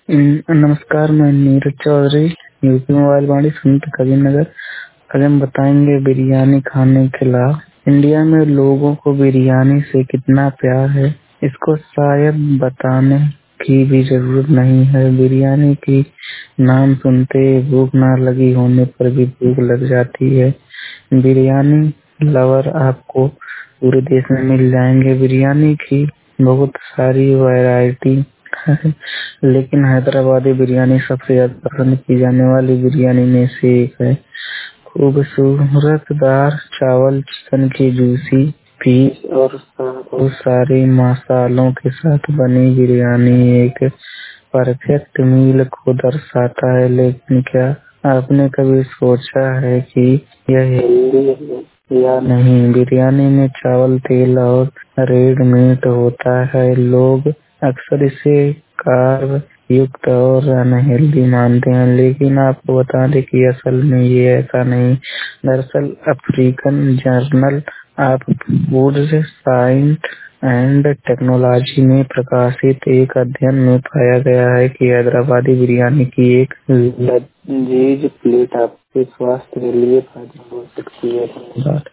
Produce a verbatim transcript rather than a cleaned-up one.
हम्म, नमस्कार, मैं Neeraj Chaudhary, UP mobile Vaani Sant Kabirnagar. आज हम बताएंगे बिरयानी खाने के लाभ। इंडिया में लोगों को बिरयानी से कितना प्यार है, इसको शायद बताने की भी जरूरत नहीं है। बिरयानी की नाम सुनते ही भूख ना लगी होने पर भी भूख लग जाती है। बिरयानी लवर आपको पूरे देश में मिल जाएंगे। बिरयानी की बहुत सारी वैरायटी है, लेकिन हैदराबादी बिरयानी सबसे ज्यादा पसंद की जाने वाली बिरयानी में से एक है। खूबसूरत दार चावल, चिकन की जूसी पीस और बहुत सारे मसालों के साथ बनी बिरयानी एक परफेक्ट मील को दर्शाता है। लेकिन क्या आपने कभी सोचा है कि यह हेल्दी है या नहीं? बिरयानी में चावल, तेल और रेड मीट होता है। लोग अक्सर इसे कार्ब युक्त और अनहेल्दी मानते हैं, लेकिन आपको बता दें कि असल में ये ऐसा नहीं। दरअसल African journal of food science and technology में प्रकाशित एक अध्ययन में पाया गया है कि हैदराबादी बिरयानी की एक लजीज प्लेट आपके स्वास्थ्य के लिए फायदेमंद हो सकती है। धन्यवाद।